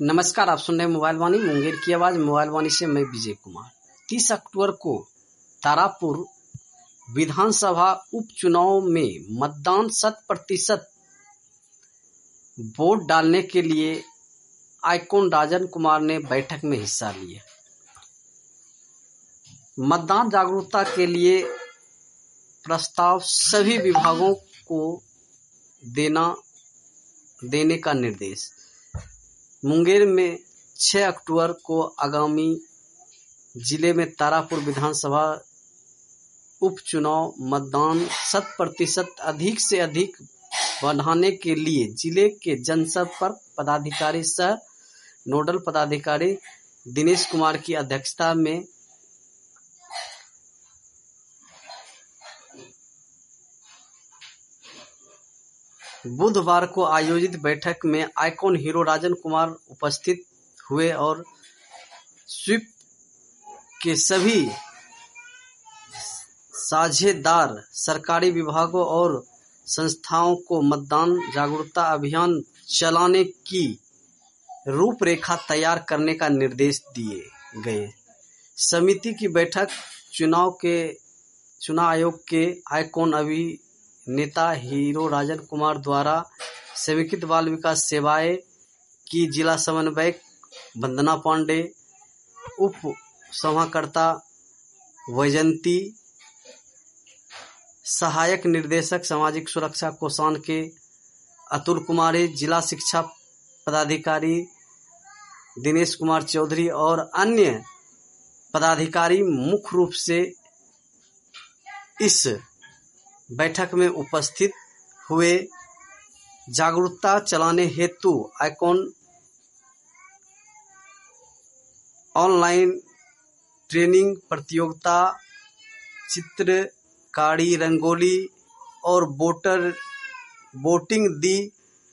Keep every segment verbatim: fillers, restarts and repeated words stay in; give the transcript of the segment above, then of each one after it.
नमस्कार, आप सुन रहे हैं मोबाइल वाणी मुंगेर की आवाज। मोबाइल वाणी से मैं विजय कुमार। तीस अक्टूबर को तारापुर विधानसभा उपचुनाव में मतदान शत प्रतिशत वोट डालने के लिए आइकॉन राजन कुमार ने बैठक में हिस्सा लिया। मतदान जागरूकता के लिए प्रस्ताव सभी विभागों को देना देने का निर्देश। मुंगेर में छह अक्टूबर को आगामी जिले में तारापुर विधानसभा उपचुनाव मतदान शत प्रतिशत अधिक से अधिक बढ़ाने के लिए जिले के जनसंपर्क पदाधिकारी सह नोडल पदाधिकारी दिनेश कुमार की अध्यक्षता में बुधवार को आयोजित बैठक में आइकॉन हीरो राजन कुमार उपस्थित हुए और स्वीप के सभी साझेदार सरकारी विभागों और संस्थाओं को मतदान जागरूकता अभियान चलाने की रूपरेखा तैयार करने का निर्देश दिए गए। समिति की बैठक चुनाव के चुनाव आयोग के आइकॉन अभिनेता हीरो राजन कुमार द्वारा समेकित बाल विकास सेवाएं की जिला समन्वयक वंदना पांडे, उप समाहर्ता वैजंती, सहायक निर्देशक सामाजिक सुरक्षा कोषांग के अतुल कुमारी, जिला शिक्षा पदाधिकारी दिनेश कुमार चौधरी और अन्य पदाधिकारी मुख्य रूप से इस बैठक में उपस्थित हुए। जागरूकता चलाने हेतु आइकॉन ऑनलाइन ट्रेनिंग प्रतियोगिता, चित्रकारी, रंगोली और वोटर वोटिंग दी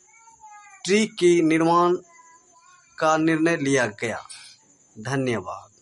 ट्री के निर्माण का निर्णय लिया गया। धन्यवाद।